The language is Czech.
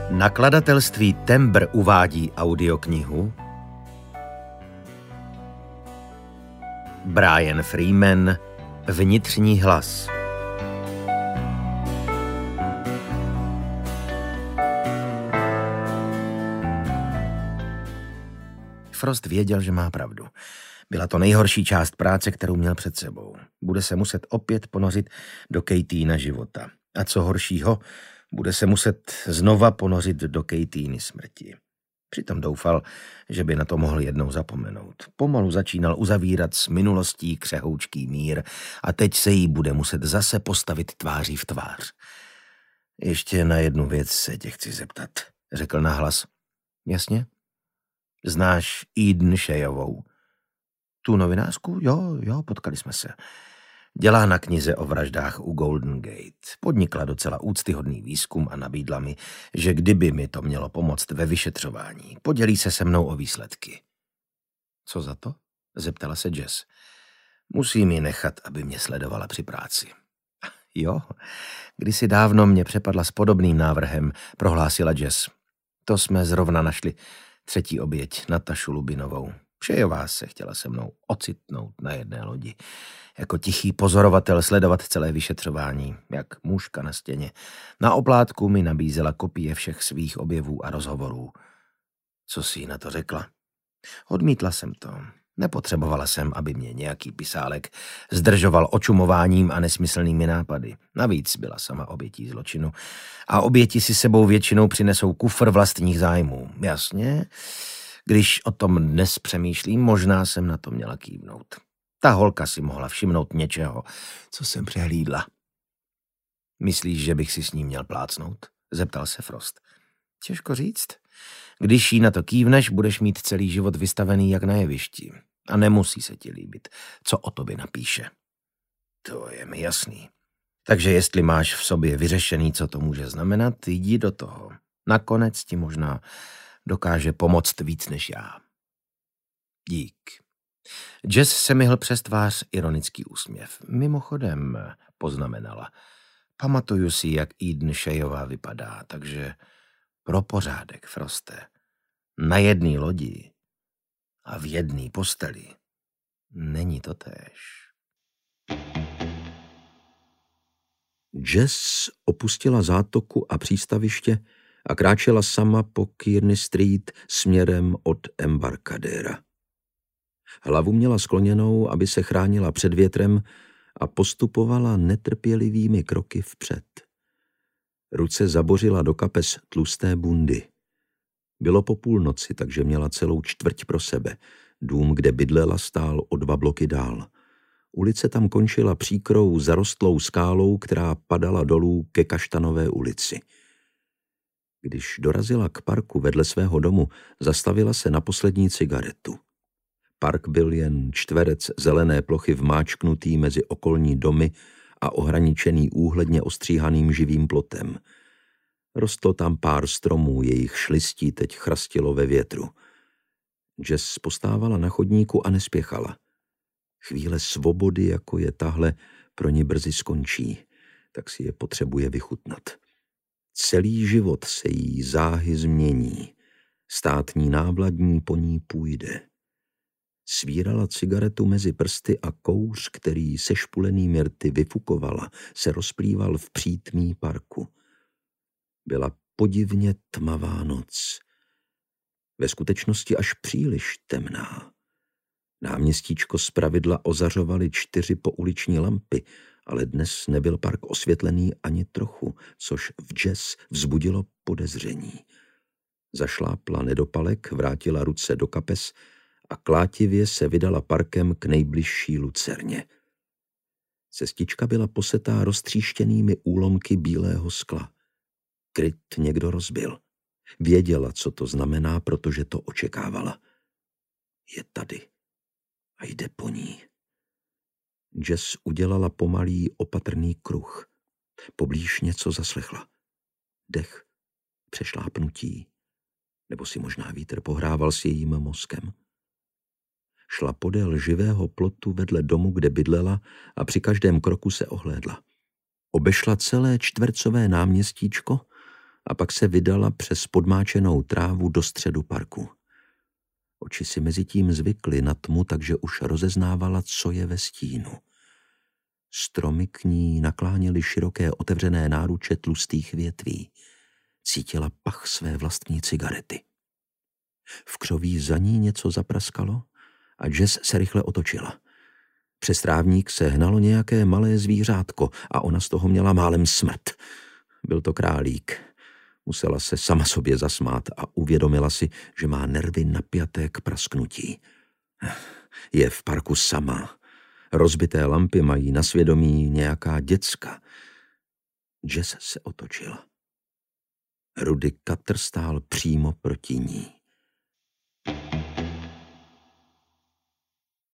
Nakladatelství Tembr uvádí audioknihu Brian Freeman Vnitřní hlas. Frost věděl, že má pravdu. Byla to nejhorší část práce, kterou měl před sebou. Bude se muset opět ponořit do Katyna života. A co horšího, bude se muset znova ponořit do Katyny smrti. Přitom doufal, že by na to mohl jednou zapomenout. Pomalu začínal uzavírat s minulostí křehoučký mír a teď se jí bude muset zase postavit tváří v tvář. Ještě na jednu věc se tě chci zeptat, řekl nahlas. Jasně? Znáš Eden Shayovou? Tu novinářku? Jo, potkali jsme se. Dělá na knize o vraždách u Golden Gate. Podnikla docela úctyhodný výzkum a nabídla mi, že kdyby mi to mělo pomoct ve vyšetřování, podělí se se mnou o výsledky. Co za to? Zeptala se Jess. Musím ji nechat, aby mě sledovala při práci. Jo, kdysi dávno mě přepadla s podobným návrhem, prohlásila Jess. To jsme zrovna našli třetí oběť, Natašu Lubinovou. Shayová se chtěla se mnou ocitnout na jedné lodi. Jako tichý pozorovatel sledovat celé vyšetřování, jak mužka na stěně. Na oplátku mi nabízela kopie všech svých objevů a rozhovorů. Co jsi na to řekla? Odmítla jsem to. Nepotřebovala jsem, aby mě nějaký pisálek zdržoval očumováním a nesmyslnými nápady. Navíc byla sama obětí zločinu. A oběti si sebou většinou přinesou kufr vlastních zájmů. Jasně? Když o tom dnes přemýšlím, možná jsem na to měla kývnout. Ta holka si mohla všimnout něčeho, co jsem přehlídla. Myslíš, že bych si s ní měl plácnout? Zeptal se Frost. Těžko říct. Když jí na to kývneš, budeš mít celý život vystavený jak na jevišti. A nemusí se ti líbit, co o tobě napíše. To je mi jasný. Takže jestli máš v sobě vyřešený, co to může znamenat, jdi do toho. Nakonec ti možná dokáže pomoct víc než já. Dík. Jess se myhl přes tvář ironický úsměv. Mimochodem, poznamenala. Pamatuju si, jak Eden Shayová vypadá, takže pro pořádek, Froste. Na jedné lodi a v jedné posteli není to též. Jess opustila zátoku a přístaviště a kráčela sama po Kearny Street směrem od Embarcadera. Hlavu měla skloněnou, aby se chránila před větrem a postupovala netrpělivými kroky vpřed. Ruce zabořila do kapes tlusté bundy. Bylo po půlnoci, takže měla celou čtvrť pro sebe. Dům, kde bydlela, stál o 2 bloky dál. Ulice tam končila příkrou zarostlou skálou, která padala dolů ke Kaštanové ulici. Když dorazila k parku vedle svého domu, zastavila se na poslední cigaretu. Park byl jen čtverec zelené plochy vmáčknutý mezi okolní domy a ohraničený úhledně ostříhaným živým plotem. Rostlo tam pár stromů, jejich listí teď chrastilo ve větru. Jess postávala na chodníku a nespěchala. Chvíle svobody, jako je tahle, pro ní brzy skončí, tak si je potřebuje vychutnat. Celý život se jí záhy změní. Státní nábladní po ní půjde. Svírala cigaretu mezi prsty a kouř, který se špulenými rty vyfukovala, se rozplýval v přítmí parku. Byla podivně tmavá noc. Ve skutečnosti až příliš temná. Náměstíčko zpravidla ozařovaly 4 pouliční lampy, ale dnes nebyl park osvětlený ani trochu, což v Jess vzbudilo podezření. Zašlápla nedopalek, vrátila ruce do kapes a klátivě se vydala parkem k nejbližší lucerně. Cestička byla posetá roztříštěnými úlomky bílého skla. Kryt někdo rozbil. Věděla, co to znamená, protože to očekávala. Je tady a jde po ní. Jess udělala pomalý, opatrný kruh. Poblíž něco zaslechla. Dech, přešlápnutí, nebo si možná vítr pohrával s jejím mozkem. Šla podél živého plotu vedle domu, kde bydlela, a při každém kroku se ohlédla. Obešla celé čtvercové náměstíčko a pak se vydala přes podmáčenou trávu do středu parku. Oči si mezitím zvykly na tmu, takže už rozeznávala, co je ve stínu. Stromy k ní nakláněly široké otevřené náruče tlustých větví. Cítila pach své vlastní cigarety. V křoví za ní něco zapraskalo a Jess se rychle otočila. Přes trávník se hnalo nějaké malé zvířátko a ona z toho měla málem smrt. Byl to králík. Musela se sama sobě zasmát a uvědomila si, že má nervy napjaté k prasknutí. Je v parku sama. Rozbité lampy mají na svědomí nějaká děcka. Jess se otočila. Rudy Cutter stál přímo proti ní.